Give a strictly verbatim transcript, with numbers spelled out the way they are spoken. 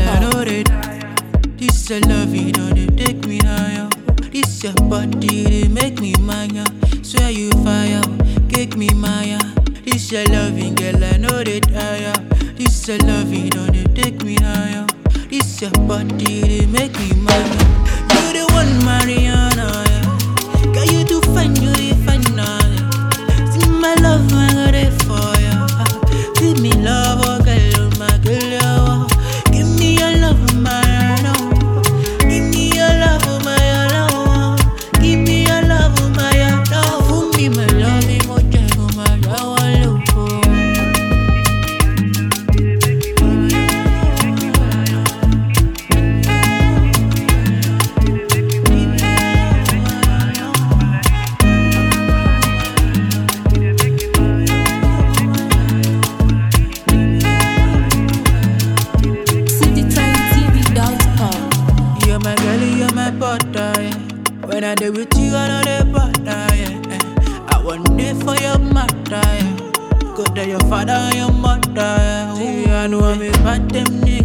I know it. This a love, you know they take me higher. This your body, they make me mania. Swear you fire, cake me Maya. This your loving girl, I know they tire. This your love, you know they take me higher. This your body, they make me mania. You the one, Mariana. Yeah. Girl, you too fine, you the fine now. Yeah. See my love, I got it for ya. Give me love, oh girl, my girl, yeah. Give me your love, my love. Give me your love, my love. Give me your love, my love. For me, my love, my love, my love. You're my girl, you're my butter, yeah. When I do with you, I know the butter, yeah, yeah. I want it for your mother, yeah. Go to your father and your mother, yeah. See, I know I'm a bad them nigga.